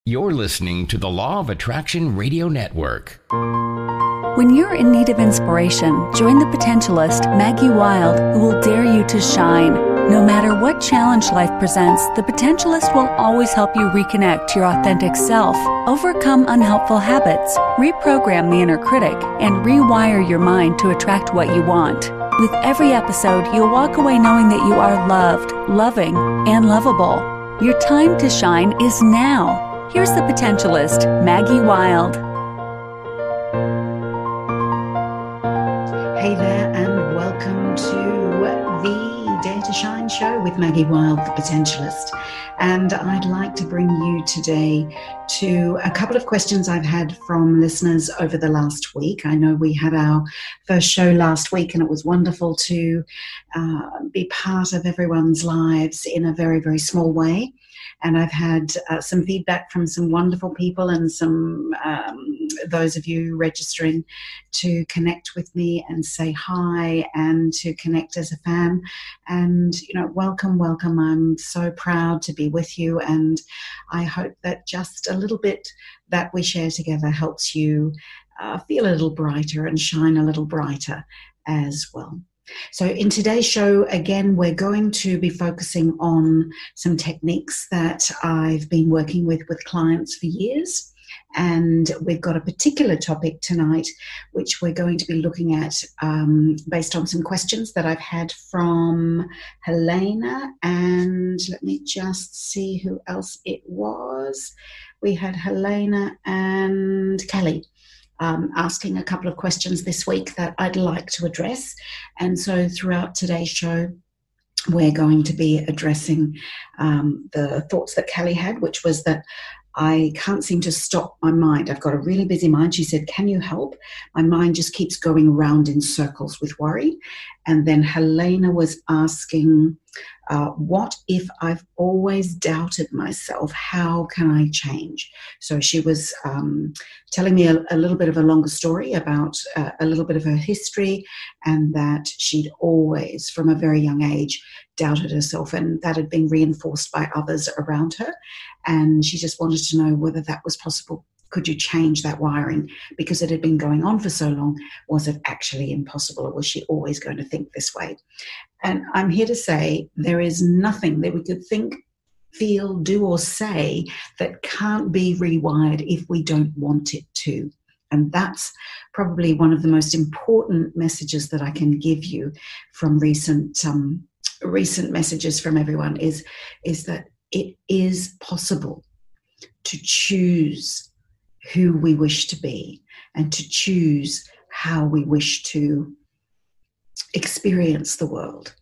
You're listening to the Law of Attraction Radio Network. When you're in need of inspiration, join the potentialist, Maggie Wild, who will dare you to shine. No matter what challenge life presents, the potentialist will always help you reconnect to your authentic self, overcome unhelpful habits, reprogram the inner critic, and rewire your mind to attract what you want. With every episode, you'll walk away knowing that you are loved, loving, and lovable. Your time to shine is now. Here's the potentialist, Maggie Wild. Hey there, and welcome to the Dare to Shine show with Maggie Wild, the potentialist. And I'd like to bring you today to a couple of questions I've had from listeners over the last week. I know we had our first show last week, and it was wonderful to be part of everyone's lives in a very, very small way. And I've had some feedback from some wonderful people and some those of you registering to connect with me and say hi and to connect as a fan. And, you know, welcome. I'm so proud to be with you. And I hope that just a little bit that we share together helps you feel a little brighter and shine a little brighter as well. So in today's show, again, we're going to be focusing on some techniques that I've been working with clients for years. And we've got a particular topic tonight, which we're going to be looking at based on some questions that I've had from Helena. And let me just see who else it was. We had Helena and Kelly. Asking a couple of questions this week that I'd like to address. And so throughout today's show, we're going to be addressing the thoughts that Kelly had, which was that I can't seem to stop my mind. I've got a really busy mind. She said, can you help? My mind just keeps going around in circles with worry. And then Helena was asking, what if I've always doubted myself? How can I change? So she was telling me a little bit of a longer story about a little bit of her history, and that she'd always, from a very young age, doubted herself, and that had been reinforced by others around her. And she just wanted to know whether that was possible. Could you change that wiring? Because it had been going on for so long. Was it actually impossible, or was she always going to think this way? And I'm here to say there is nothing that we could think, feel, do, or say that can't be rewired if we don't want it to. And that's probably one of the most important messages that I can give you from recent messages from everyone is that it is possible to choose who we wish to be and to choose how we wish to experience the world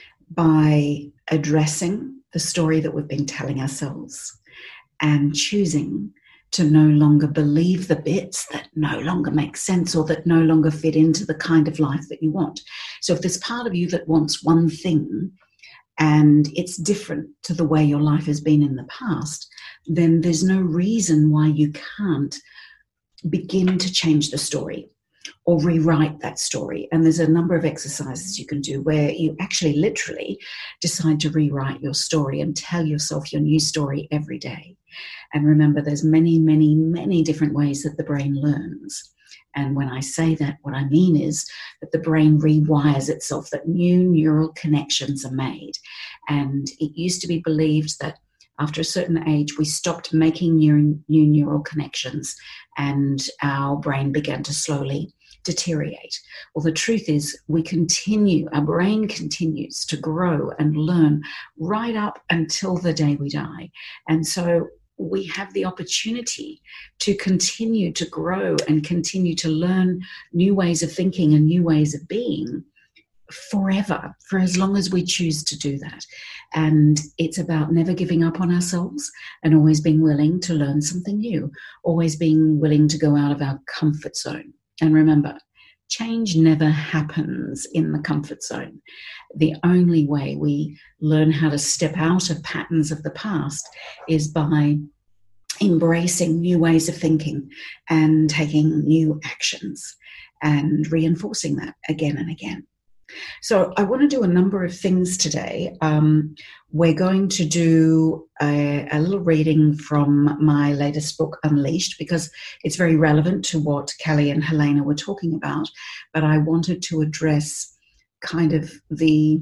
by addressing the story that we've been telling ourselves and choosing to no longer believe the bits that no longer make sense or that no longer fit into the kind of life that you want. So if there's part of you that wants one thing and it's different to the way your life has been in the past, then there's no reason why you can't begin to change the story or rewrite that story. And there's a number of exercises you can do where you actually literally decide to rewrite your story and tell yourself your new story every day. And remember, there's many, many, many different ways that the brain learns. And when I say that, what I mean is that the brain rewires itself, that new neural connections are made. And it used to be believed that after a certain age, we stopped making new neural connections and our brain began to slowly deteriorate. Well, the truth is our brain continues to grow and learn right up until the day we die. And so we have the opportunity to continue to grow and continue to learn new ways of thinking and new ways of being forever, for as long as we choose to do that. And it's about never giving up on ourselves and always being willing to learn something new, always being willing to go out of our comfort zone. And remember, change never happens in the comfort zone. The only way we learn how to step out of patterns of the past is by embracing new ways of thinking and taking new actions and reinforcing that again and again. So I want to do a number of things today. We're going to do a little reading from my latest book, Unleashed, because it's very relevant to what Kelly and Helena were talking about. But I wanted to address kind of to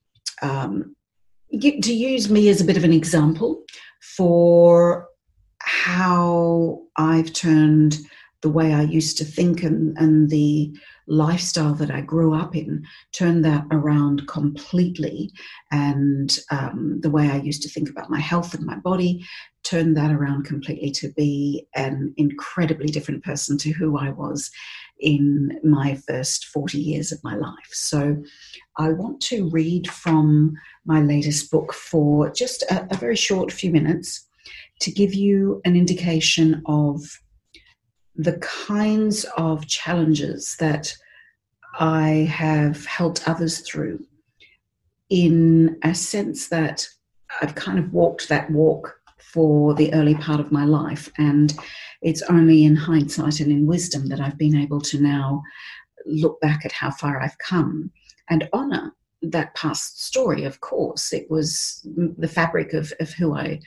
use me as a bit of an example for how I've turned the way I used to think and the lifestyle that I grew up in, turned that around completely. And the way I used to think about my health and my body, turned that around completely to be an incredibly different person to who I was in my first 40 years of my life. So I want to read from my latest book for just a very short few minutes to give you an indication of the kinds of challenges that I have helped others through, in a sense that I've kind of walked that walk for the early part of my life, and it's only in hindsight and in wisdom that I've been able to now look back at how far I've come and honour that past story. Of course, it was the fabric of who I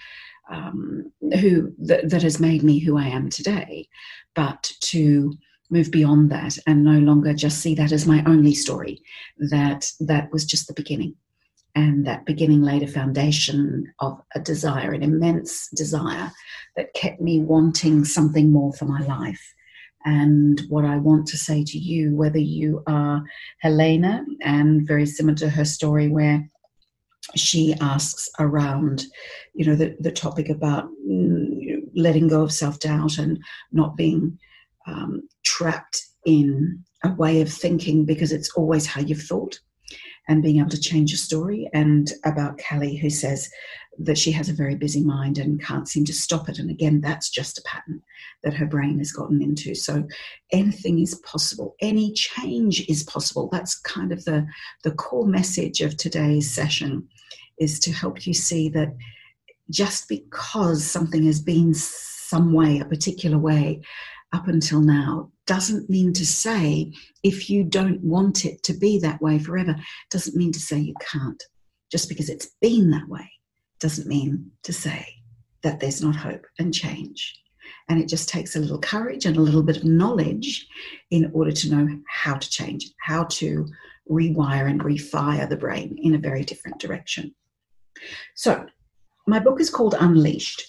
that has made me who I am today, but to move beyond that and no longer just see that as my only story, that was just the beginning. And that beginning laid a foundation of a desire, an immense desire that kept me wanting something more for my life. And what I want to say to you, whether you are Helena, and very similar to her story where she asks around, the topic about letting go of self-doubt and not being trapped in a way of thinking because it's always how you've thought, and being able to change your story. And about Kelly, who says that she has a very busy mind and can't seem to stop it. And again, that's just a pattern that her brain has gotten into. So anything is possible. Any change is possible. That's kind of the core message of today's session, is to help you see that just because something has been some way, a particular way, up until now, doesn't mean to say, if you don't want it to be that way forever, doesn't mean to say you can't. Just because it's been that way doesn't mean to say that there's not hope and change. And it just takes a little courage and a little bit of knowledge in order to know how to change, how to rewire and refire the brain in a very different direction. So my book is called Unleashed: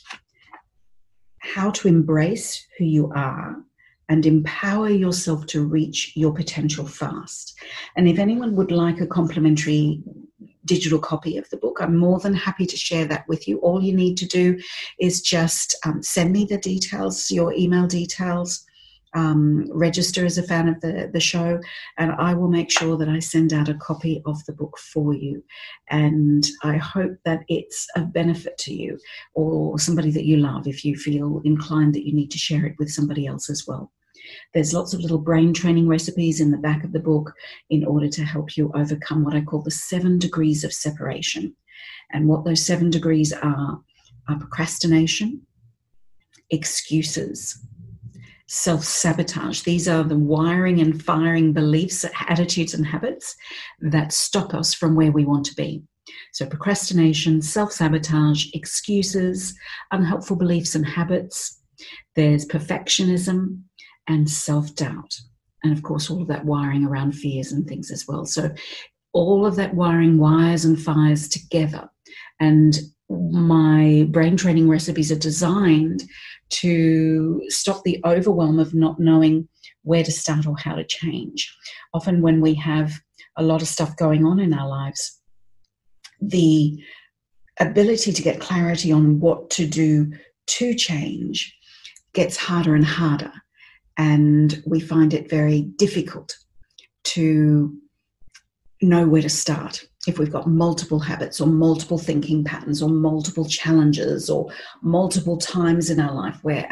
How to Embrace Who You Are and Empower Yourself to Reach Your Potential Fast. And if anyone would like a complimentary digital copy of the book, I'm more than happy to share that with you. All you need to do is just send me the details, your email details, register as a fan of the show, and I will make sure that I send out a copy of the book for you. And I hope that it's of benefit to you or somebody that you love, if you feel inclined that you need to share it with somebody else as well. There's lots of little brain training recipes in the back of the book in order to help you overcome what I call the 7 degrees of separation. And what those 7 degrees are procrastination, excuses, self-sabotage. These are the wiring and firing beliefs, attitudes and habits that stop us from where we want to be. So procrastination, self-sabotage, excuses, unhelpful beliefs and habits. There's perfectionism and self-doubt. And of course, all of that wiring around fears and things as well. So all of that wiring wires and fires together. And my brain training recipes are designed to stop the overwhelm of not knowing where to start or how to change. Often when we have a lot of stuff going on in our lives, the ability to get clarity on what to do to change gets harder and harder. And we find it very difficult to know where to start. If we've got multiple habits or multiple thinking patterns or multiple challenges or multiple times in our life where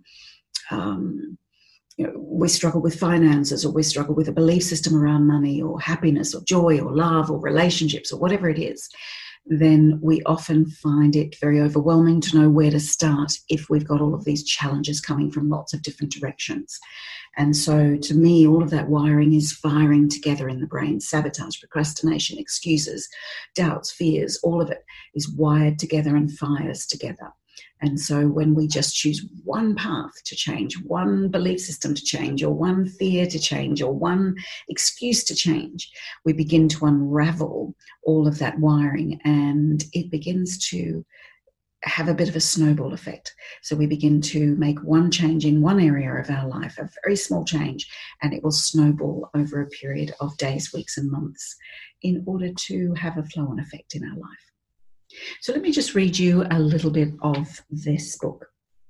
we struggle with finances, or we struggle with a belief system around money or happiness or joy or love or relationships or whatever it is, then we often find it very overwhelming to know where to start if we've got all of these challenges coming from lots of different directions. And so to me, all of that wiring is firing together in the brain. Sabotage, procrastination, excuses, doubts, fears, all of it is wired together and fires together. And so when we just choose one path to change, one belief system to change, or one fear to change, or one excuse to change, we begin to unravel all of that wiring, and it begins to have a bit of a snowball effect. So we begin to make one change in one area of our life, a very small change, and it will snowball over a period of days, weeks, and months in order to have a flow-on effect in our life. So let me just read you a little bit of this book.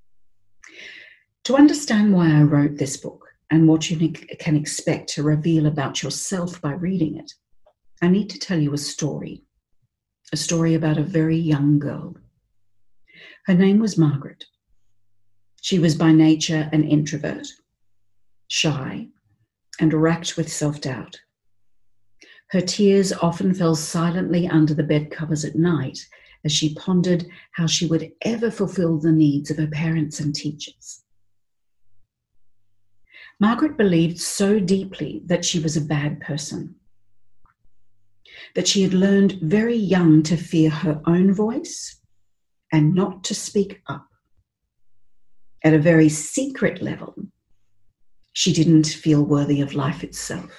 To understand why I wrote this book and what you can expect to reveal about yourself by reading it, I need to tell you a story about a very young girl. Her name was Margaret. She was by nature an introvert, shy, and racked with self-doubt. Her tears often fell silently under the bed covers at night as she pondered how she would ever fulfill the needs of her parents and teachers. Margaret believed so deeply that she was a bad person, that she had learned very young to fear her own voice and not to speak up. At a very secret level, she didn't feel worthy of life itself.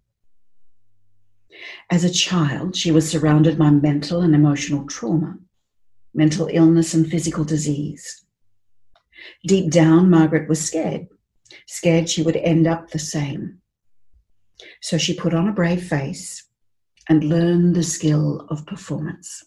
As a child, she was surrounded by mental and emotional trauma, mental illness and physical disease. Deep down, Margaret was scared she would end up the same. So she put on a brave face and learned the skill of performance.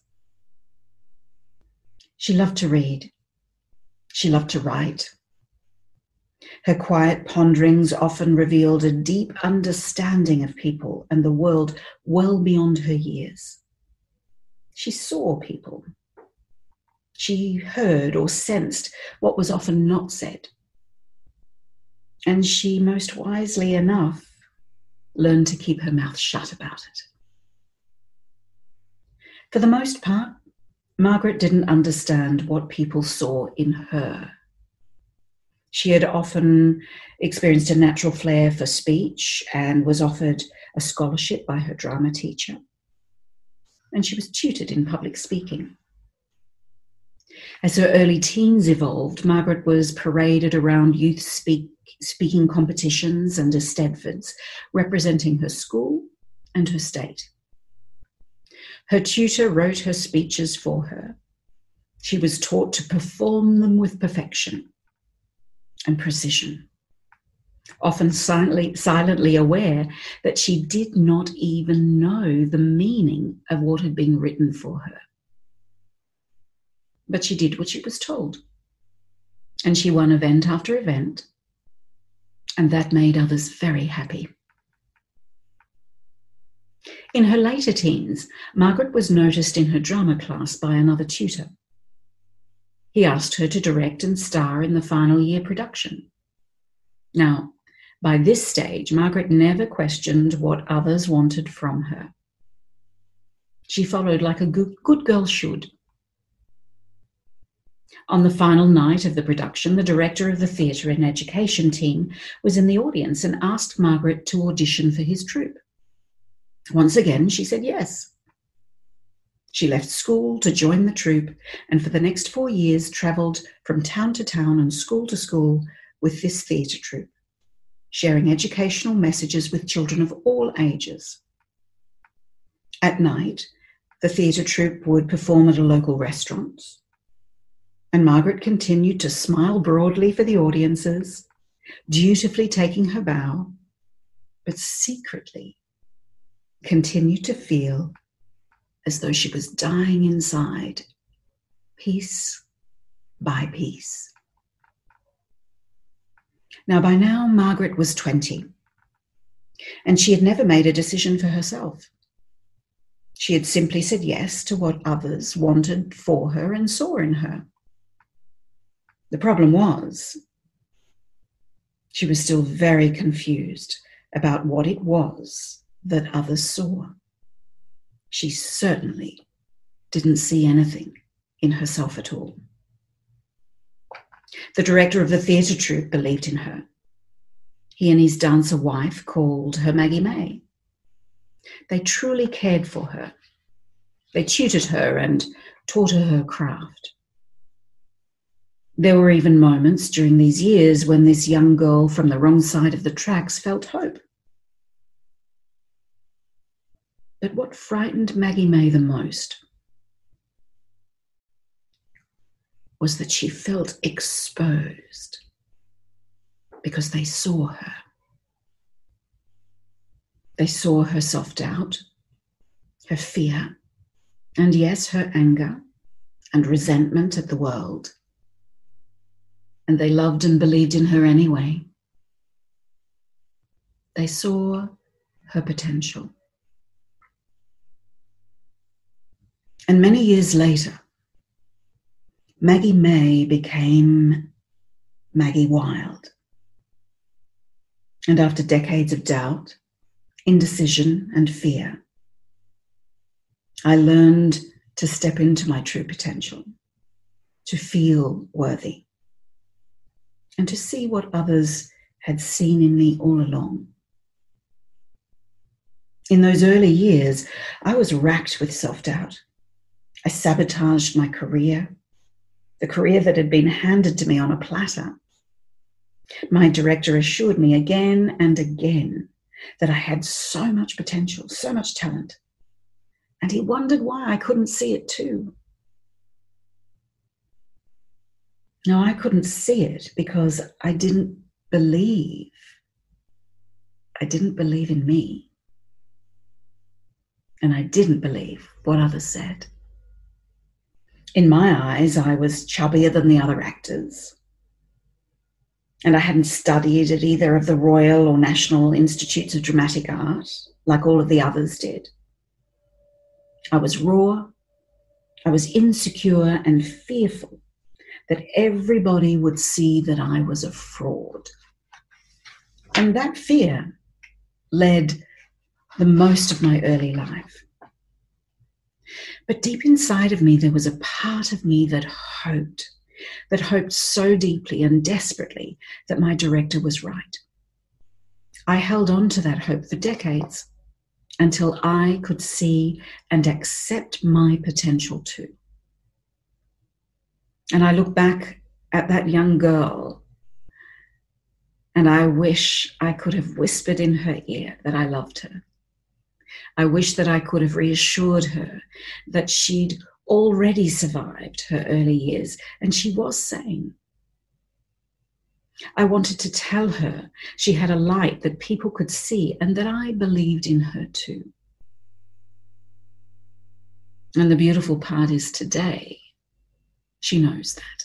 She loved to read. She loved to write. Her quiet ponderings often revealed a deep understanding of people and the world well beyond her years. She saw people. She heard or sensed what was often not said. And she, most wisely enough, learned to keep her mouth shut about it. For the most part, Margaret didn't understand what people saw in her. She had often experienced a natural flair for speech and was offered a scholarship by her drama teacher. And she was tutored in public speaking. As her early teens evolved, Margaret was paraded around youth speaking competitions and Eisteddfods, representing her school and her state. Her tutor wrote her speeches for her. She was taught to perform them with perfection and precision, often silently aware that she did not even know the meaning of what had been written for her. But she did what she was told, and she won event after event, and that made others very happy. In her later teens, Margaret was noticed in her drama class by another tutor. He asked her to direct and star in the final year production. Now, by this stage, Margaret never questioned what others wanted from her. She followed like a good girl should. On the final night of the production, the director of the theatre and education team was in the audience and asked Margaret to audition for his troupe. Once again, she said yes. She left school to join the troupe, and for the next 4 years travelled from town to town and school to school with this theatre troupe, sharing educational messages with children of all ages. At night, the theatre troupe would perform at a local restaurant, and Margaret continued to smile broadly for the audiences, dutifully taking her bow, but secretly continued to feel as though she was dying inside, piece by piece. Now, by now, Margaret was 20, and she had never made a decision for herself. She had simply said yes to what others wanted for her and saw in her. The problem was, she was still very confused about what it was that others saw. She certainly didn't see anything in herself at all. The director of the theatre troupe believed in her. He and his dancer wife called her Maggie May. They truly cared for her. They tutored her and taught her her craft. There were even moments during these years when this young girl from the wrong side of the tracks felt hope. But what frightened Maggie May the most was that she felt exposed because they saw her. They saw her self-doubt, her fear, and yes, her anger and resentment at the world. And they loved and believed in her anyway. They saw her potential. And many years later, Maggie May became Maggie Wilde. And after decades of doubt, indecision, and fear, I learned to step into my true potential, to feel worthy, and to see what others had seen in me all along. In those early years, I was racked with self-doubt. I sabotaged my career, the career that had been handed to me on a platter. My director assured me again and again that I had so much potential, so much talent, and he wondered why I couldn't see it too. No, I couldn't see it because I didn't believe. I didn't believe in me. And I didn't believe what others said. In my eyes, I was chubbier than the other actors. And I hadn't studied at either of the Royal or National Institutes of Dramatic Art, like all of the others did. I was raw, I was insecure and fearful that everybody would see that I was a fraud. And that fear led the most of my early life. But deep inside of me, there was a part of me that hoped so deeply and desperately that my director was right. I held on to that hope for decades until I could see and accept my potential too. And I look back at that young girl and I wish I could have whispered in her ear that I loved her. I wish that I could have reassured her that she'd already survived her early years and she was sane. I wanted to tell her she had a light that people could see and that I believed in her too. And the beautiful part is today, she knows that.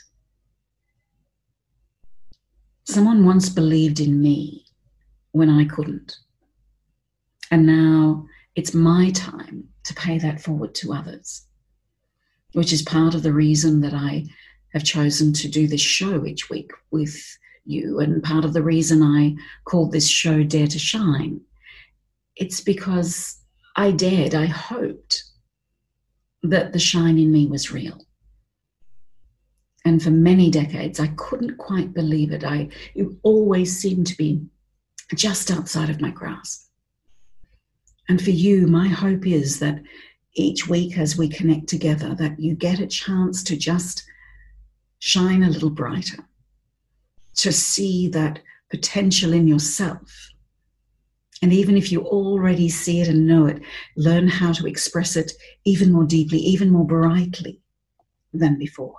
Someone once believed in me when I couldn't. And now it's my time to pay that forward to others, which is part of the reason that I have chosen to do this show each week with you, and part of the reason I called this show Dare to Shine. It's because I hoped that the shine in me was real. And for many decades, I couldn't quite believe it. It always seemed to be just outside of my grasp. And for you, my hope is that each week as we connect together, that you get a chance to just shine a little brighter, to see that potential in yourself. And even if you already see it and know it, learn how to express it even more deeply, even more brightly than before.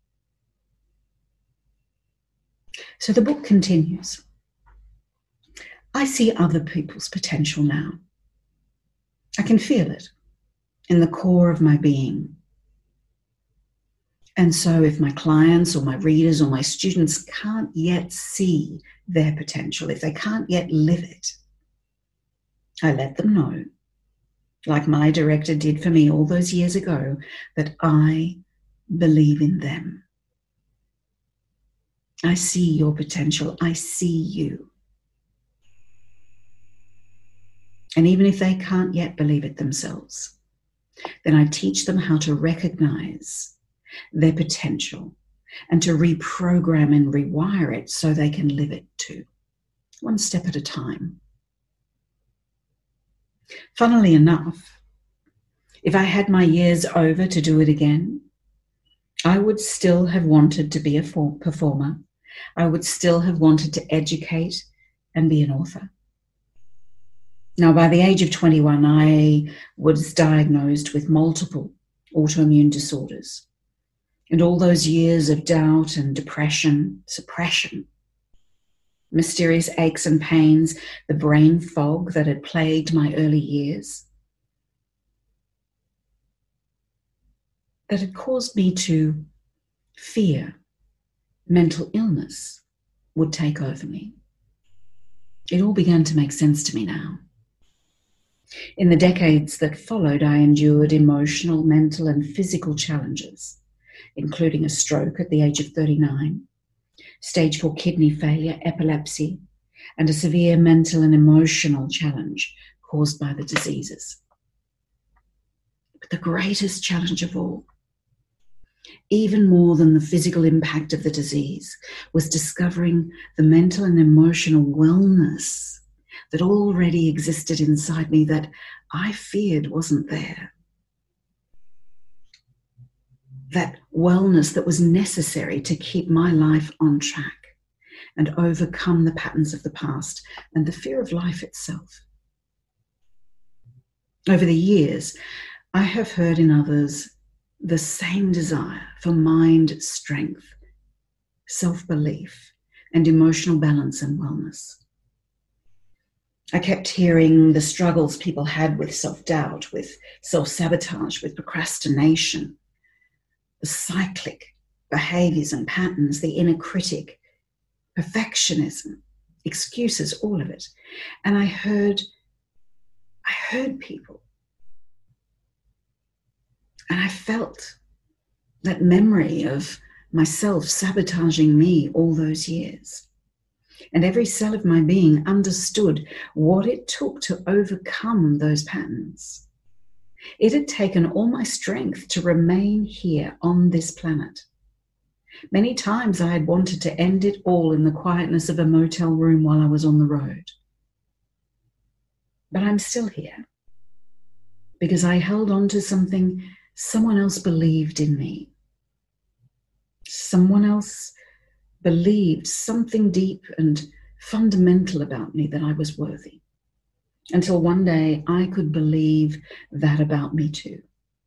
So the book continues. I see other people's potential now. I can feel it in the core of my being. And so if my clients or my readers or my students can't yet see their potential, if they can't yet live it, I let them know, like my director did for me all those years ago, that I believe in them. I see your potential. I see you. And even if they can't yet believe it themselves, then I teach them how to recognize their potential and to reprogram and rewire it so they can live it too, one step at a time. Funnily enough, if I had my years over to do it again, I would still have wanted to be a performer. I would still have wanted to educate and be an author. Now, by the age of 21, I was diagnosed with multiple autoimmune disorders. And all those years of doubt and depression, suppression, mysterious aches and pains, the brain fog that had plagued my early years, that had caused me to fear mental illness would take over me. It all began to make sense to me now. In the decades that followed, I endured emotional, mental, and physical challenges, including a stroke at the age of 39, stage 4 kidney failure, epilepsy, and a severe mental and emotional challenge caused by the diseases. But the greatest challenge of all, even more than the physical impact of the disease, was discovering the mental and emotional wellness that already existed inside me that I feared wasn't there. That wellness that was necessary to keep my life on track and overcome the patterns of the past and the fear of life itself. Over the years, I have heard in others the same desire for mind strength, self-belief, and emotional balance and wellness. I kept hearing the struggles people had with self-doubt, with self-sabotage, with procrastination, the cyclic behaviors and patterns, the inner critic, perfectionism, excuses, all of it. And I heard people. And I felt that memory of myself sabotaging me all those years. And every cell of my being understood what it took to overcome those patterns. It had taken all my strength to remain here on this planet. Many times I had wanted to end it all in the quietness of a motel room while I was on the road. But I'm still here because I held on to something someone else believed in me. Someone else believed something deep and fundamental about me, that I was worthy. Until one day I could believe that about me too.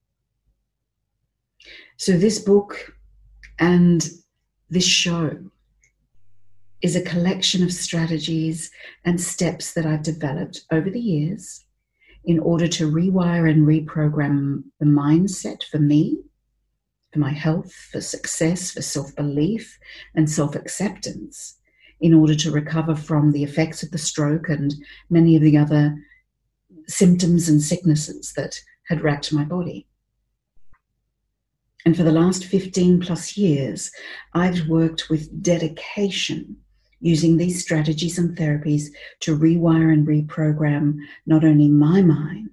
So this book and this show is a collection of strategies and steps that I've developed over the years in order to rewire and reprogram the mindset for me, for my health, for success, for self-belief and self-acceptance, in order to recover from the effects of the stroke and many of the other symptoms and sicknesses that had racked my body. And for the last 15 plus years, I've worked with dedication using these strategies and therapies to rewire and reprogram not only my mind,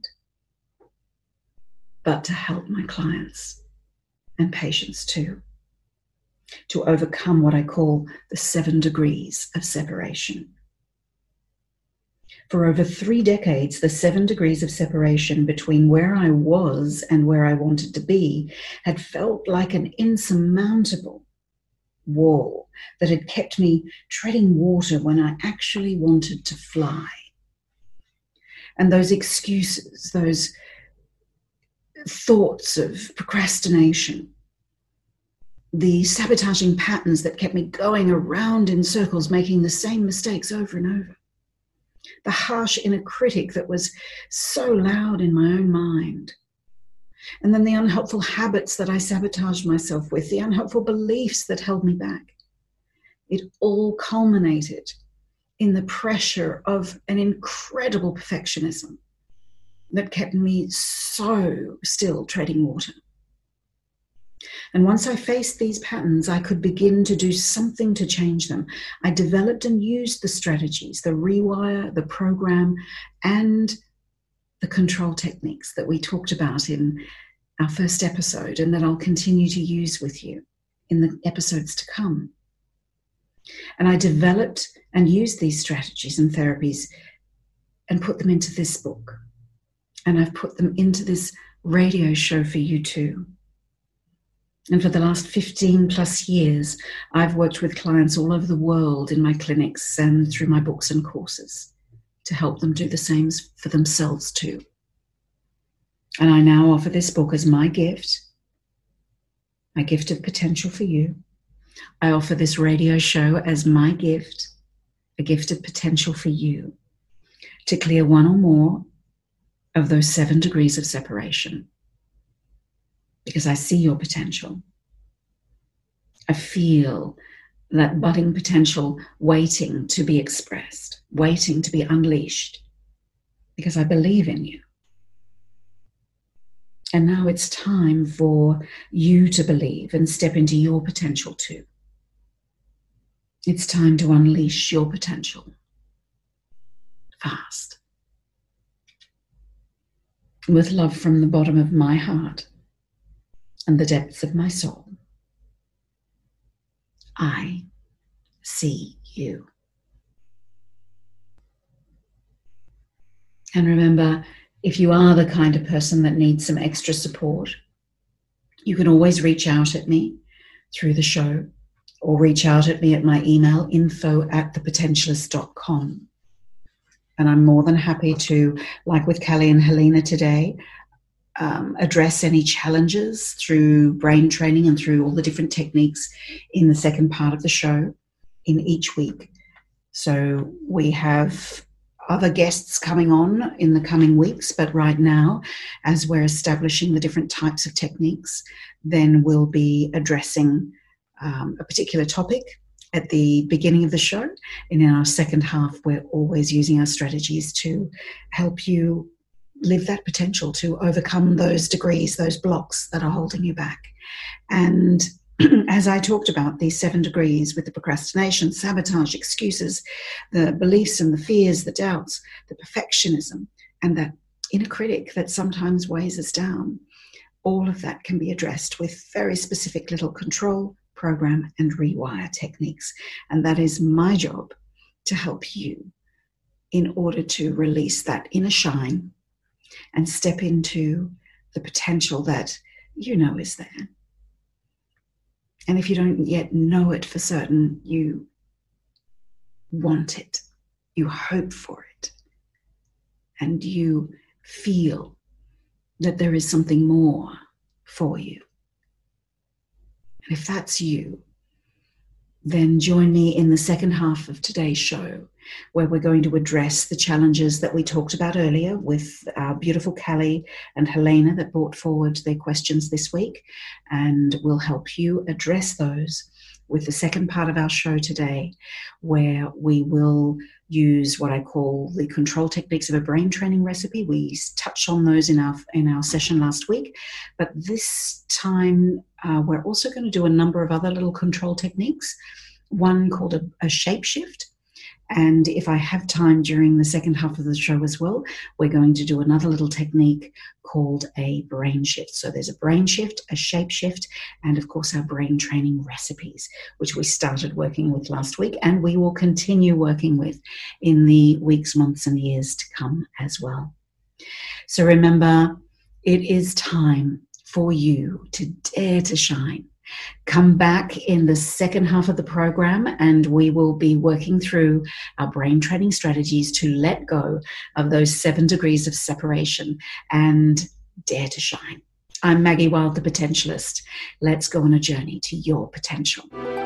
but to help my clients and patients too, to overcome what I call the 7 degrees of separation. For over 3 decades, the 7 degrees of separation between where I was and where I wanted to be had felt like an insurmountable wall that had kept me treading water when I actually wanted to fly. And those excuses, those thoughts of procrastination, the sabotaging patterns that kept me going around in circles, making the same mistakes over and over, the harsh inner critic that was so loud in my own mind, and then the unhelpful habits that I sabotaged myself with, the unhelpful beliefs that held me back. It all culminated in the pressure of an incredible perfectionism that kept me so still treading water. And once I faced these patterns, I could begin to do something to change them. I developed and used the strategies, the rewire, the program, and the control techniques that we talked about in our first episode and that I'll continue to use with you in the episodes to come. And I developed and used these strategies and therapies and put them into this book. And I've put them into this radio show for you too. And for the last 15 plus years, I've worked with clients all over the world in my clinics and through my books and courses to help them do the same for themselves too. And I now offer this book as my gift of potential for you. I offer this radio show as my gift, a gift of potential for you to clear one or more of those 7 degrees of separation. Because I see your potential. I feel that budding potential waiting to be expressed, waiting to be unleashed, because I believe in you. And now it's time for you to believe and step into your potential too. It's time to unleash your potential fast. With love from the bottom of my heart and the depths of my soul, I see you. And remember, if you are the kind of person that needs some extra support, you can always reach out at me through the show or reach out at me at my email, info@thepotentialist.com. And I'm more than happy to, like with Callie and Helena today, address any challenges through brain training and through all the different techniques in the second part of the show in each week. So we have other guests coming on in the coming weeks, but right now, as we're establishing the different types of techniques, then we'll be addressing a particular topic at the beginning of the show. And in our second half, we're always using our strategies to help you live that potential, to overcome those degrees, those blocks that are holding you back. And as I talked about, these 7 degrees with the procrastination, sabotage, excuses, the beliefs and the fears, the doubts, the perfectionism, and that inner critic that sometimes weighs us down, all of that can be addressed with very specific little control, program, and rewire techniques. And that is my job, to help you in order to release that inner shine and step into the potential that you know is there. And if you don't yet know it for certain, you want it, you hope for it, and you feel that there is something more for you. And if that's you, then join me in the second half of today's show, where we're going to address the challenges that we talked about earlier with our beautiful Callie and Helena that brought forward their questions this week. And we'll help you address those with the second part of our show today, where we will use what I call the control techniques of a brain training recipe. We touched on those in our session last week, but this time we're also going to do a number of other little control techniques, one called a shape shift. And if I have time during the second half of the show as well, we're going to do another little technique called a brain shift. So there's a brain shift, a shape shift, and of course our brain training recipes, which we started working with last week and we will continue working with in the weeks, months, and years to come as well. So remember, it is time for you to dare to shine. Come back in the second half of the program and we will be working through our brain training strategies to let go of those 7 degrees of separation and dare to shine. I'm Maggie Wilde, the Potentialist. Let's go on a journey to your potential.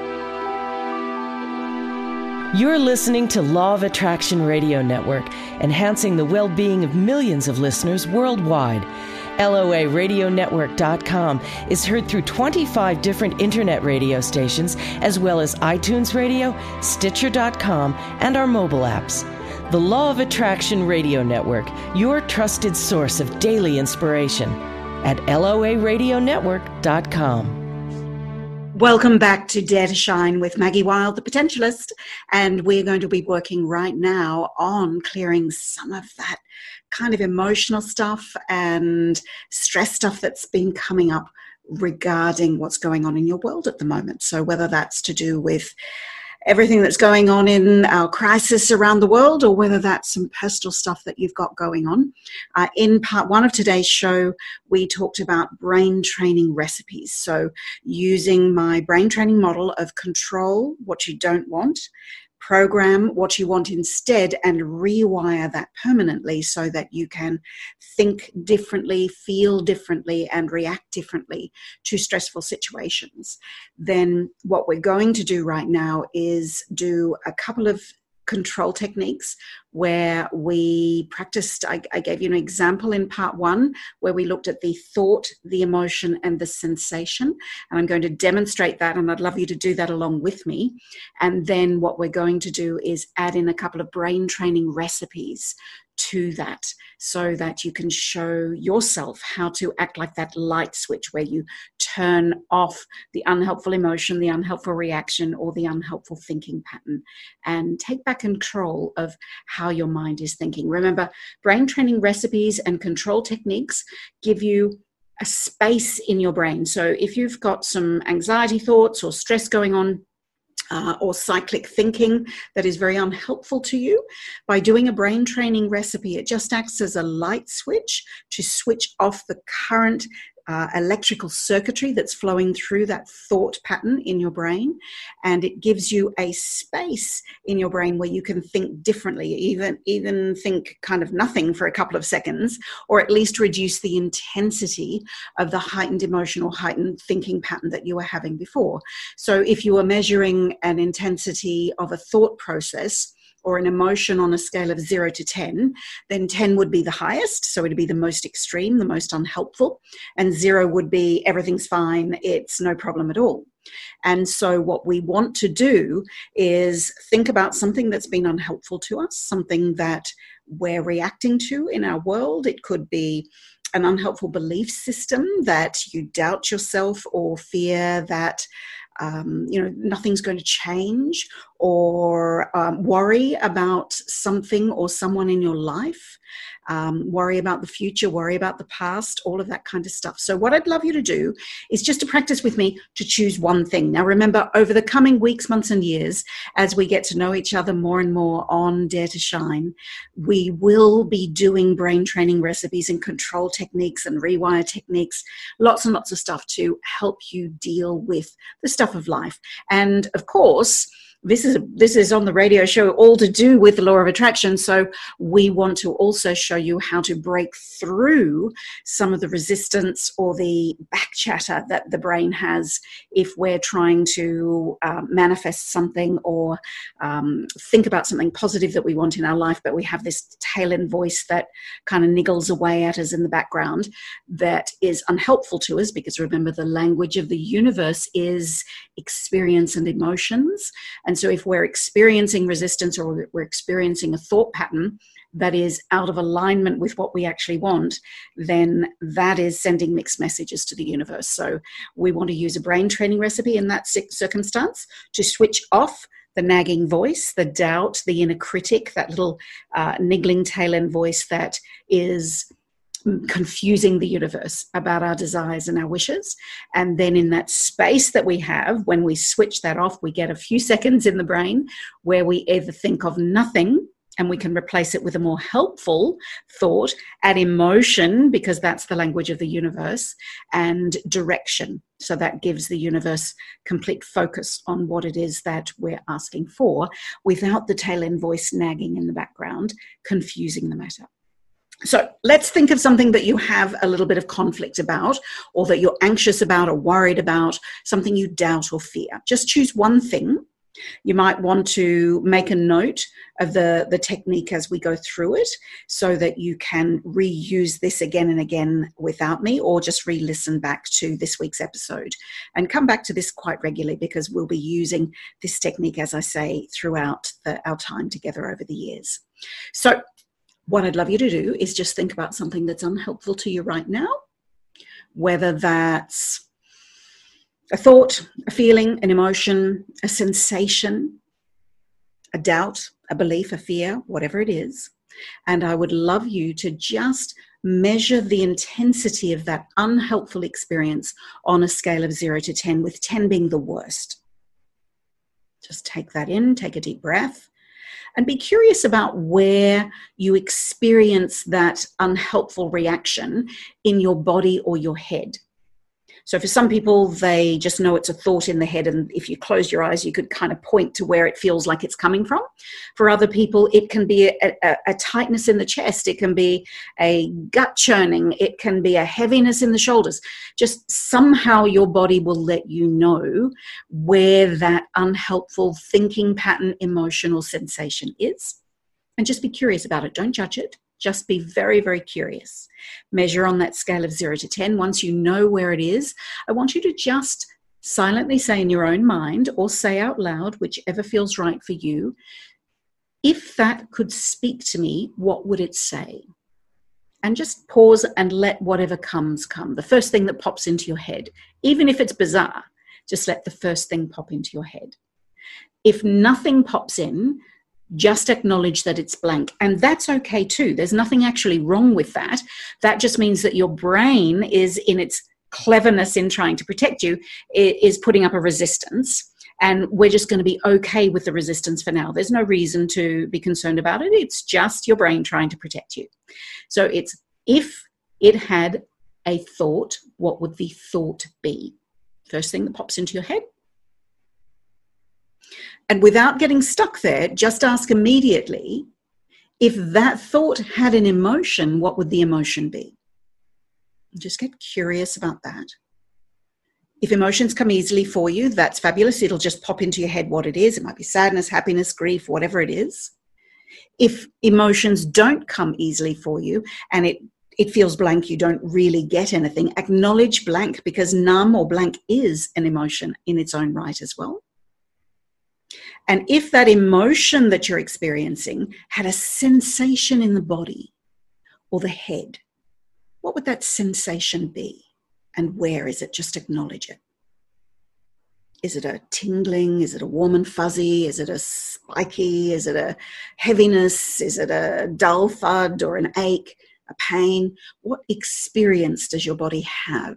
You're listening to Law of Attraction Radio Network, enhancing the well-being of millions of listeners worldwide. LOARadionetwork.com is heard through 25 different internet radio stations, as well as iTunes Radio, Stitcher.com, and our mobile apps. The Law of Attraction Radio Network, your trusted source of daily inspiration at LOARadionetwork.com. Welcome back to Dare to Shine with Maggie Wilde, the Potentialist. And we're going to be working right now on clearing some of that kind of emotional stuff and stress stuff that's been coming up regarding what's going on in your world at the moment. So whether that's to do with everything that's going on in our crisis around the world, or whether that's some personal stuff that you've got going on. In part one of today's show, we talked about brain training recipes. So using my brain training model of control what you don't want, program what you want instead, and rewire that permanently so that you can think differently, feel differently, and react differently to stressful situations. Then what we're going to do right now is do a couple of control techniques where we practiced. I gave you an example in part one where we looked at the thought, the emotion, and the sensation. And I'm going to demonstrate that, and I'd love you to do that along with me. And then what we're going to do is add in a couple of brain training recipes to that so that you can show yourself how to act like that light switch where you turn off the unhelpful emotion, the unhelpful reaction, or the unhelpful thinking pattern, and take back control of how your mind is thinking. Remember, brain training recipes and control techniques give you a space in your brain. So if you've got some anxiety thoughts or stress going on, or cyclic thinking that is very unhelpful to you, by doing a brain training recipe, it just acts as a light switch to switch off the current electrical circuitry that's flowing through that thought pattern in your brain. And it gives you a space in your brain where you can think differently, even think kind of nothing for a couple of seconds, or at least reduce the intensity of the heightened emotion or heightened thinking pattern that you were having before. So if you were measuring an intensity of a thought process or an emotion on a scale of 0 to 10, then 10 would be the highest. So it'd be the most extreme, the most unhelpful. And 0 would be everything's fine, it's no problem at all. And so what we want to do is think about something that's been unhelpful to us, something that we're reacting to in our world. It could be an unhelpful belief system that you doubt yourself or fear that nothing's going to change, or worry about something or someone in your life, worry about the future, worry about the past, all of that kind of stuff. So what I'd love you to do is just to practice with me to choose one thing. Now remember, over the coming weeks, months, and years, as we get to know each other more and more on Dare to Shine, we will be doing brain training recipes and control techniques and rewire techniques, lots and lots of stuff to help you deal with the stuff of life. And of course, this is on the radio show, all to do with the law of attraction. So we want to also show you how to break through some of the resistance or the back chatter that the brain has if we're trying to manifest something or think about something positive that we want in our life, but we have this tail end voice that kind of niggles away at us in the background that is unhelpful to us, because remember, the language of the universe is experience and emotions. And so if we're experiencing resistance or we're experiencing a thought pattern that is out of alignment with what we actually want, then that is sending mixed messages to the universe. So we want to use a brain training recipe in that circumstance to switch off the nagging voice, the doubt, the inner critic, that little niggling tail end voice that is confusing the universe about our desires and our wishes. And then in that space that we have, when we switch that off, we get a few seconds in the brain where we either think of nothing and we can replace it with a more helpful thought, add emotion, because that's the language of the universe, and direction. So that gives the universe complete focus on what it is that we're asking for, without the tail end voice nagging in the background, confusing the matter. So let's think of something that you have a little bit of conflict about, or that you're anxious about or worried about, something you doubt or fear. Just choose one thing. You might want to make a note of the technique as we go through it so that you can reuse this again and again without me, or just re-listen back to this week's episode and come back to this quite regularly, because we'll be using this technique, as I say, throughout our time together over the years. So what I'd love you to do is just think about something that's unhelpful to you right now, whether that's A thought, a feeling, an emotion, a sensation, a doubt, a belief, a fear, whatever it is. And I would love you to just measure the intensity of that unhelpful experience on a scale of 0 to 10, with 10 being the worst. Just take that in, take a deep breath, and be curious about where you experience that unhelpful reaction in your body or your head. So for some people, they just know it's a thought in the head, and if you close your eyes, you could kind of point to where it feels like it's coming from. For other people, it can be a tightness in the chest. It can be a gut churning. It can be a heaviness in the shoulders. Just somehow your body will let you know where that unhelpful thinking pattern, emotional sensation is. And just be curious about it. Don't judge it. Just be very, very curious. Measure on that scale of 0 to 10. Once you know where it is, I want you to just silently say in your own mind, or say out loud, whichever feels right for you, if that could speak to me, what would it say? And just pause and let whatever comes come. The first thing that pops into your head, even if it's bizarre, just let the first thing pop into your head. If nothing pops in, just acknowledge that it's blank. And that's okay too. There's nothing actually wrong with that. That just means that your brain is, in its cleverness in trying to protect you, is putting up a resistance. And we're just going to be okay with the resistance for now. There's no reason to be concerned about it. It's just your brain trying to protect you. So it's, if it had a thought, what would the thought be? First thing that pops into your head. And without getting stuck there, just ask immediately, if that thought had an emotion, what would the emotion be? And just get curious about that. If emotions come easily for you, that's fabulous. It'll just pop into your head what it is. It might be sadness, happiness, grief, whatever it is. If emotions don't come easily for you and it feels blank, you don't really get anything, acknowledge blank, because numb or blank is an emotion in its own right as well. And if that emotion that you're experiencing had a sensation in the body or the head, what would that sensation be? And where is it? Just acknowledge it. Is it a tingling? Is it a warm and fuzzy? Is it a spiky? Is it a heaviness? Is it a dull thud or an ache, a pain? What experience does your body have?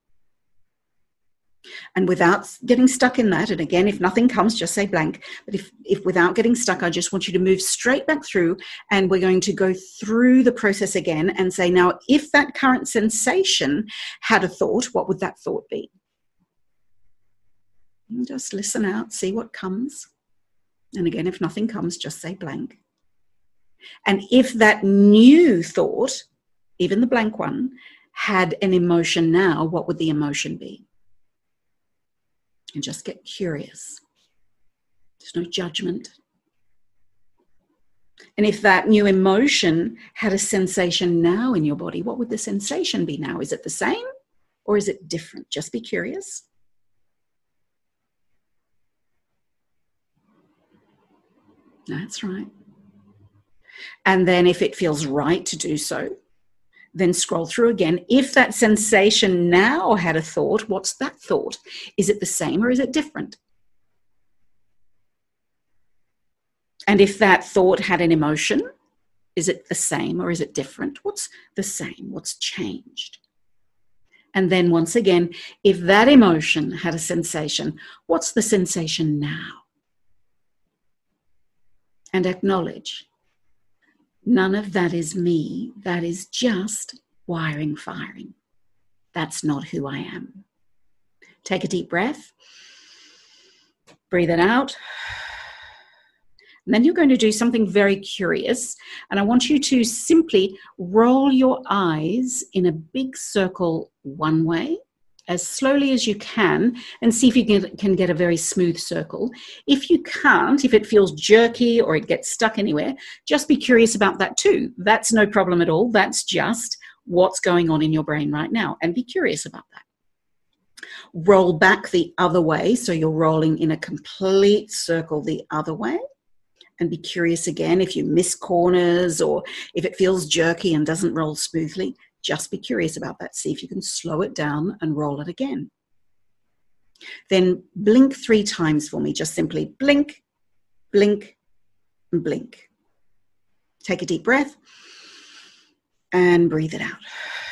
And without getting stuck in that, and again, if nothing comes, just say blank. But if without getting stuck, I just want you to move straight back through, and we're going to go through the process again and say, now, if that current sensation had a thought, what would that thought be? And just listen out, see what comes. And again, if nothing comes, just say blank. And if that new thought, even the blank one, had an emotion now, what would the emotion be? And just get curious. There's no judgment. And if that new emotion had a sensation now in your body, what would the sensation be now? Is it the same or is it different? Just be curious. That's right. And then if it feels right to do so, then scroll through again. If that sensation now had a thought, what's that thought? Is it the same or is it different? And if that thought had an emotion, is it the same or is it different? What's the same? What's changed? And then once again, if that emotion had a sensation, what's the sensation now? And acknowledge, none of that is me. That is just wiring firing. That's not who I am. Take a deep breath. Breathe it out. And then you're going to do something very curious. And I want you to simply roll your eyes in a big circle one way, as slowly as you can, and see if you can get a very smooth circle. If you can't, if it feels jerky or it gets stuck anywhere, just be curious about that too. That's no problem at all. That's just what's going on in your brain right now, and be curious about that. Roll back the other way, so you're rolling in a complete circle the other way, and be curious again if you miss corners or if it feels jerky and doesn't roll smoothly. Just be curious about that. See if you can slow it down and roll it again. Then blink 3 times for me. Just simply blink, blink, and blink. Take a deep breath and breathe it out.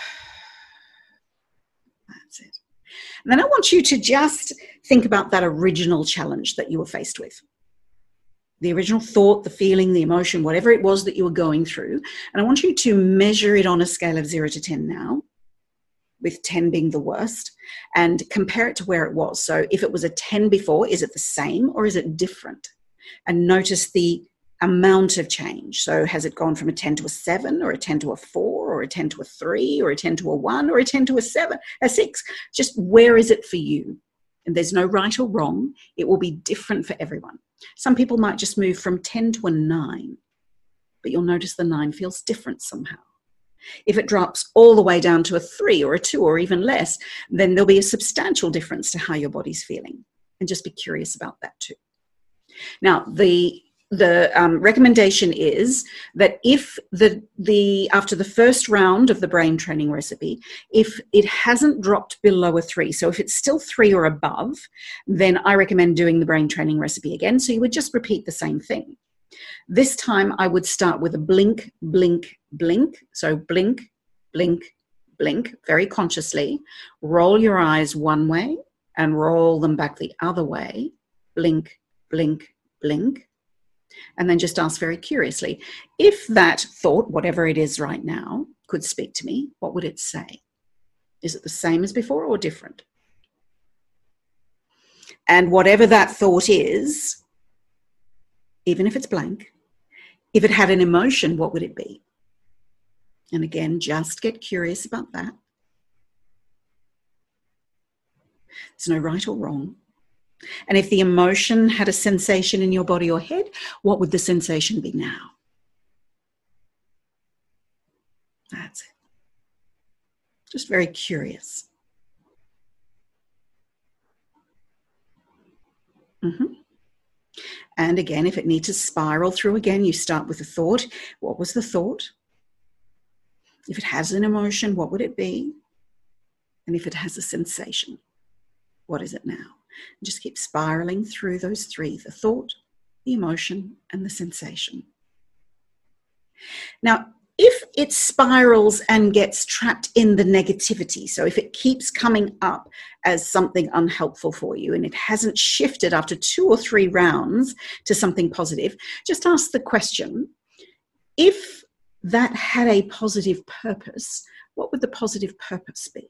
That's it. And then I want you to just think about that original challenge that you were faced with. The original thought, the feeling, the emotion, whatever it was that you were going through. And I want you to measure it on a scale of 0 to 10 now, with 10 being the worst, and compare it to where it was. So if it was a 10 before, is it the same or is it different? And notice the amount of change. So has it gone from a 10 to a 7 or a 10 to a 4 or a 10 to a 3 or a 10 to a 1 or a 10 to a 6? Just where is it for you? And there's no right or wrong. It will be different for everyone. Some people might just move from 10 to a 9, but you'll notice the 9 feels different somehow. If it drops all the way down to a 3 or a 2 or even less, then there'll be a substantial difference to how your body's feeling. And just be curious about that too. Now, the recommendation is that if after the first round of the brain training recipe, if it hasn't dropped below a 3, so if it's still 3 or above, then I recommend doing the brain training recipe again. So you would just repeat the same thing. This time I would start with a blink, blink, blink. So blink, blink, blink, very consciously. Roll your eyes one way and roll them back the other way. Blink, blink, blink. And then just ask very curiously, if that thought, whatever it is right now, could speak to me, what would it say? Is it the same as before or different? And whatever that thought is, even if it's blank, if it had an emotion, what would it be? And again, just get curious about that. There's no right or wrong. And if the emotion had a sensation in your body or head, what would the sensation be now? That's it. Just very curious. And again, if it needs to spiral through again, you start with a thought. What was the thought? If it has an emotion, what would it be? And if it has a sensation, what is it now? And just keep spiraling through those 3, the thought, the emotion, and the sensation. Now, if it spirals and gets trapped in the negativity, so if it keeps coming up as something unhelpful for you and it hasn't shifted after 2 or 3 rounds to something positive, just ask the question, if that had a positive purpose, what would the positive purpose be?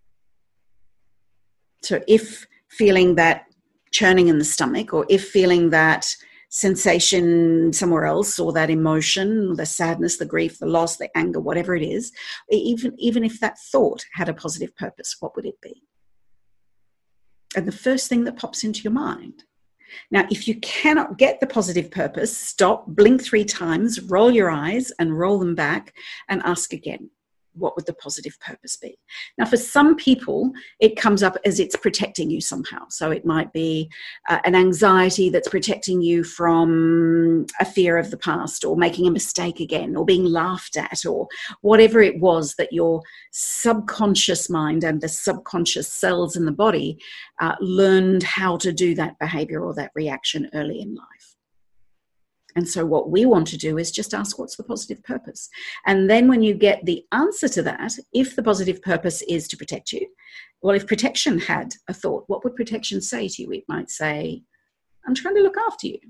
So if feeling that churning in the stomach, or if feeling that sensation somewhere else, or that emotion, the sadness, the grief, the loss, the anger, whatever it is, even if that thought had a positive purpose, what would it be? And the first thing that pops into your mind. Now, if you cannot get the positive purpose, stop, blink 3 times, roll your eyes and roll them back and ask again. What would the positive purpose be? Now, for some people, it comes up as it's protecting you somehow. So it might be an anxiety that's protecting you from a fear of the past, or making a mistake again, or being laughed at, or whatever it was that your subconscious mind and the subconscious cells in the body learned how to do that behavior or that reaction early in life. And so what we want to do is just ask, what's the positive purpose? And then when you get the answer to that, if the positive purpose is to protect you, well, if protection had a thought, what would protection say to you? It might say, I'm trying to look after you.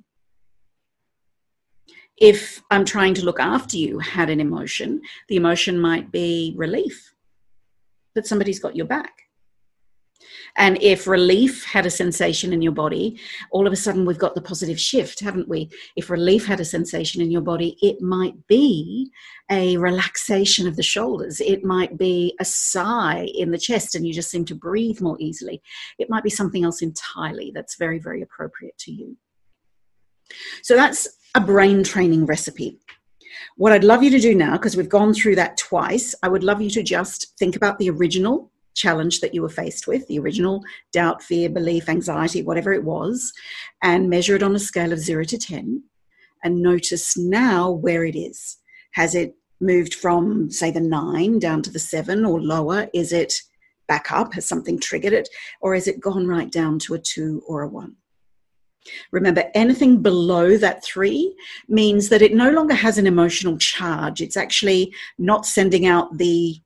If I'm trying to look after you had an emotion, the emotion might be relief, that somebody's got your back. And if relief had a sensation in your body, all of a sudden we've got the positive shift, haven't we? If relief had a sensation in your body, it might be a relaxation of the shoulders. It might be a sigh in the chest and you just seem to breathe more easily. It might be something else entirely that's very, very appropriate to you. So that's a brain training recipe. What I'd love you to do now, because we've gone through that twice, I would love you to just think about the original challenge that you were faced with, the original doubt, fear, belief, anxiety, whatever it was, and measure it on a scale of 0 to 10 and notice now where it is. Has it moved from, say, the 9 down to the 7 or lower? Is it back up? Has something triggered it? Or has it gone right down to a 2 or a 1? Remember, anything below that 3 means that it no longer has an emotional charge. It's actually not sending out the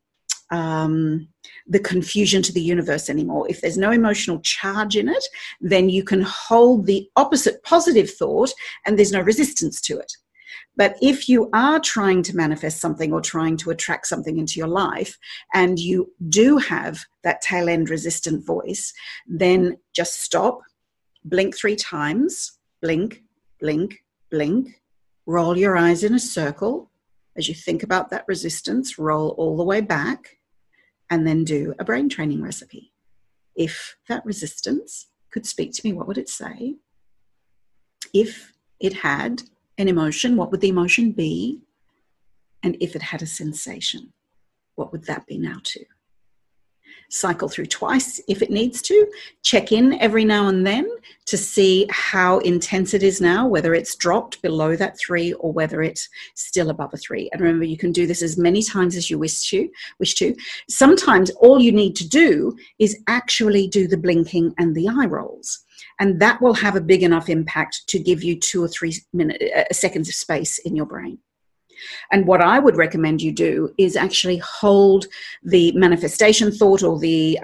confusion to the universe anymore. If there's no emotional charge in it, then you can hold the opposite positive thought and there's no resistance to it. But if you are trying to manifest something or trying to attract something into your life and you do have that tail end resistant voice, then just stop, blink 3 times, blink, blink, blink, roll your eyes in a circle. As you think about that resistance, roll all the way back and then do a brain training recipe. If that resistance could speak to me, what would it say? If it had an emotion, what would the emotion be? And if it had a sensation, what would that be now too? Cycle through twice if it needs to. Check in every now and then to see how intense it is now, whether it's dropped below that 3 or whether it's still above a 3. And remember, you can do this as many times as you wish to. Sometimes all you need to do is actually do the blinking and the eye rolls. And that will have a big enough impact to give you 2 or 3 seconds of space in your brain. And what I would recommend you do is actually hold the manifestation thought or the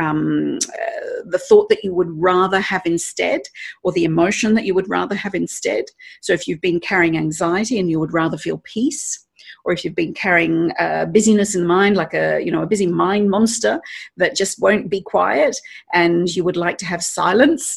thought that you would rather have instead, or the emotion that you would rather have instead. So if you've been carrying anxiety and you would rather feel peace, or if you've been carrying busyness in the mind, like a busy mind monster that just won't be quiet, and you would like to have silence,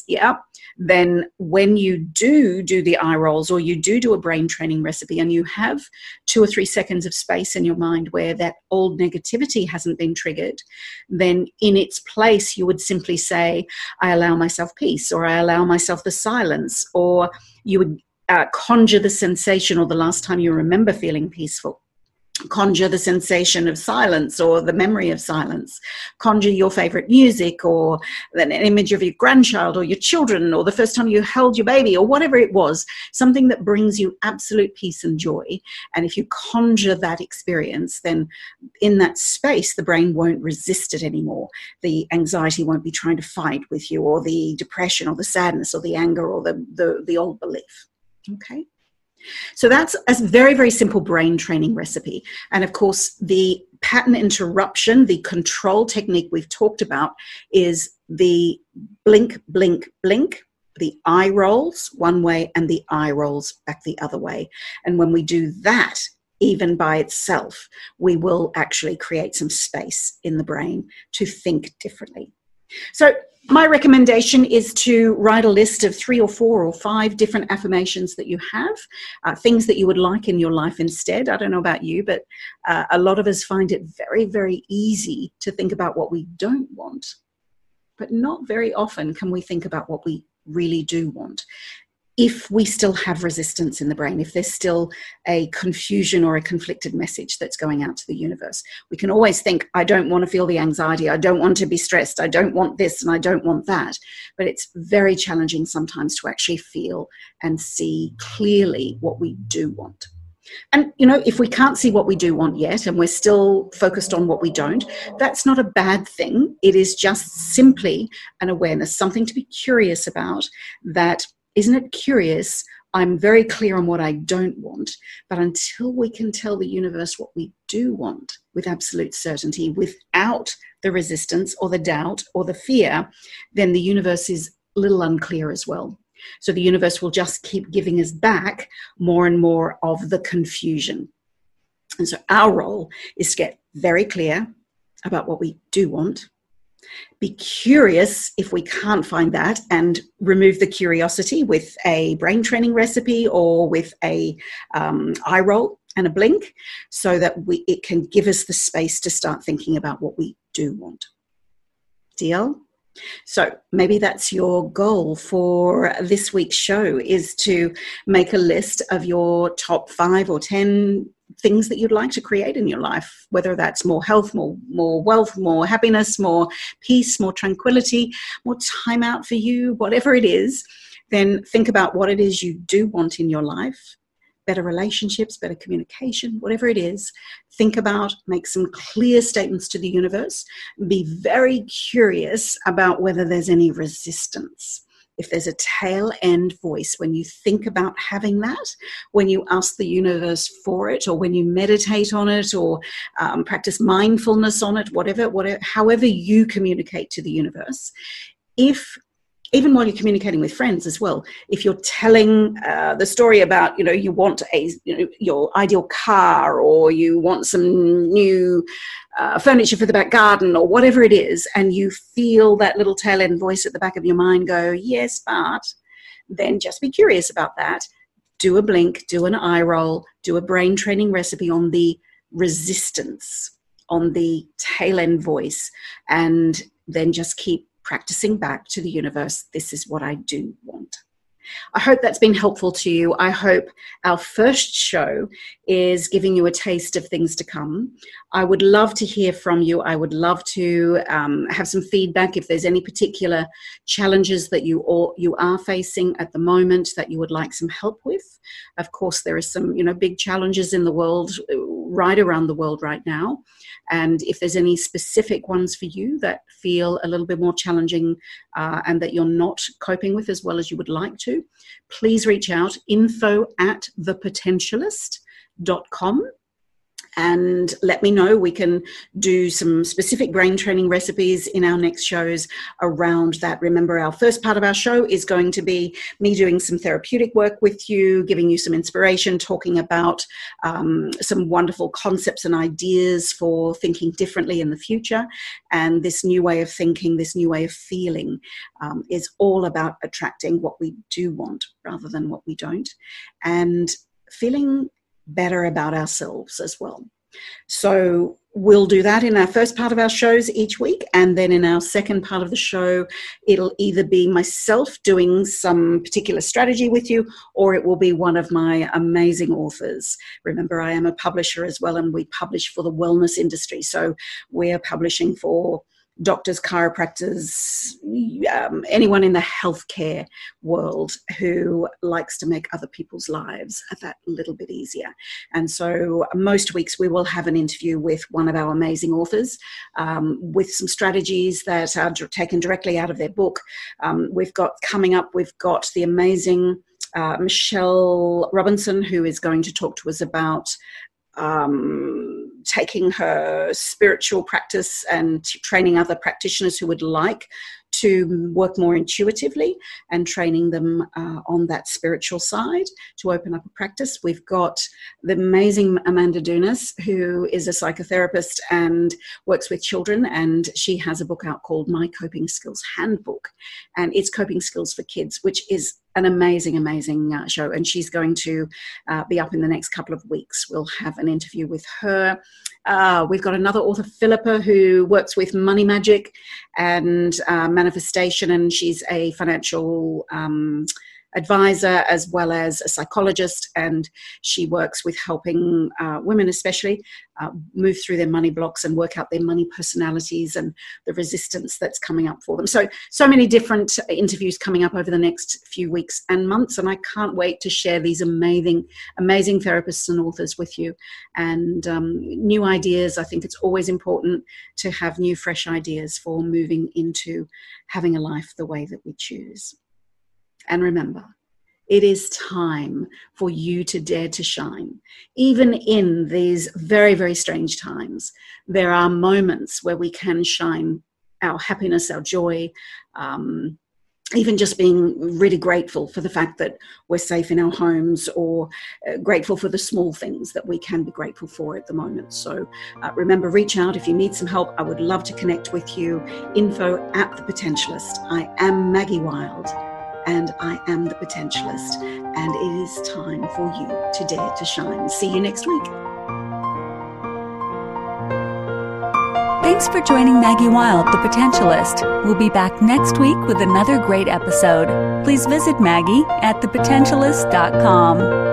then when you do the eye rolls or you do a brain training recipe and you have 2 or 3 seconds of space in your mind where that old negativity hasn't been triggered, then in its place you would simply say, I allow myself peace, or I allow myself the silence, or you would conjure the sensation or the last time you remember feeling peaceful. Conjure the sensation of silence or the memory of silence. Conjure your favorite music or an image of your grandchild or your children or the first time you held your baby or whatever it was, something that brings you absolute peace and joy. And if you conjure that experience, then in that space, the brain won't resist it anymore. The anxiety won't be trying to fight with you, or the depression or the sadness or the anger or the old belief. Okay? So that's a very, very simple brain training recipe. And of course, the pattern interruption, the control technique we've talked about, is the blink, blink, blink, the eye rolls one way and the eye rolls back the other way. And when we do that, even by itself, we will actually create some space in the brain to think differently. So my recommendation is to write a list of 3 or 4 or 5 different affirmations that you have, things that you would like in your life instead. I don't know about you, but a lot of us find it very, very easy to think about what we don't want, but not very often can we think about what we really do want. If we still have resistance in the brain, if there's still a confusion or a conflicted message that's going out to the universe, we can always think, I don't want to feel the anxiety, I don't want to be stressed, I don't want this and I don't want that. But it's very challenging sometimes to actually feel and see clearly what we do want. And, if we can't see what we do want yet and we're still focused on what we don't, that's not a bad thing. It is just simply an awareness, something to be curious about, that isn't it curious? I'm very clear on what I don't want, but until we can tell the universe what we do want with absolute certainty, without the resistance or the doubt or the fear, then the universe is a little unclear as well. So the universe will just keep giving us back more and more of the confusion. And so our role is to get very clear about what we do want. Be curious if we can't find that, and remove the curiosity with a brain training recipe or with a eye roll and a blink, so that it can give us the space to start thinking about what we do want. Deal? So maybe that's your goal for this week's show, is to make a list of your top 5 or 10 things that you'd like to create in your life, whether that's more health, more wealth, more happiness, more peace, more tranquility, more time out for you, whatever it is. Then think about what it is you do want in your life, better relationships, better communication, whatever it is. Think about, make some clear statements to the universe. Be very curious about whether there's any resistance. If there's a tail end voice, when you think about having that, when you ask the universe for it, or when you meditate on it, or practice mindfulness on it, whatever, however you communicate to the universe, even while you're communicating with friends as well, if you're telling the story about, you want your ideal car, or you want some new furniture for the back garden, or whatever it is, and you feel that little tail end voice at the back of your mind go, yes, but, then just be curious about that. Do a blink, do an eye roll, do a brain training recipe on the resistance, on the tail end voice, and then just keep practicing back to the universe, this is what I do want. I hope that's been helpful to you. I hope our first show is giving you a taste of things to come. I would love to hear from you. I would love to have some feedback if there's any particular challenges that you are facing at the moment that you would like some help with. Of course, there are some big challenges in the world, right around the world right now. And if there's any specific ones for you that feel a little bit more challenging and that you're not coping with as well as you would like to, please reach out, info@thepotentialist.com. And let me know. We can do some specific brain training recipes in our next shows around that. Remember, our first part of our show is going to be me doing some therapeutic work with you, giving you some inspiration, talking about some wonderful concepts and ideas for thinking differently in the future. And this new way of thinking, this new way of feeling is all about attracting what we do want rather than what we don't, and feeling better about ourselves as well. So we'll do that in our first part of our shows each week, and then in our second part of the show, it'll either be myself doing some particular strategy with you, or it will be one of my amazing authors. Remember, I am a publisher as well, and we publish for the wellness industry. So we're publishing for doctors, chiropractors, anyone in the healthcare world who likes to make other people's lives that little bit easier. And so most weeks we will have an interview with one of our amazing authors with some strategies that are taken directly out of their book. We've got the amazing Michelle Robinson, who is going to talk to us about taking her spiritual practice and training other practitioners who would like to work more intuitively and training them on that spiritual side to open up a practice. We've got the amazing Amanda Dunas, who is a psychotherapist and works with children, and she has a book out called My Coping Skills Handbook, and it's coping skills for kids, which is an amazing show, and she's going to be up in the next couple of weeks. We'll have an interview with her. We've got another author, Philippa, who works with money magic and manifestation, and she's a financial advisor as well as a psychologist, and she works with helping women especially move through their money blocks and work out their money personalities and the resistance that's coming up for them. So many different interviews coming up over the next few weeks and months, and I can't wait to share these amazing therapists and authors with you, and new ideas. I think it's always important to have new, fresh ideas for moving into having a life the way that we choose. And remember, it is time for you to dare to shine. Even in these very, very strange times, there are moments where we can shine our happiness, our joy, even just being really grateful for the fact that we're safe in our homes, or grateful for the small things that we can be grateful for at the moment. So remember, reach out if you need some help. I would love to connect with you. info@thepotentialist. I am Maggie Wilde, and I am the Potentialist, and it is time for you to dare to shine. See you next week. Thanks for joining Maggie Wilde, the Potentialist. We'll be back next week with another great episode. Please visit Maggie at thepotentialist.com.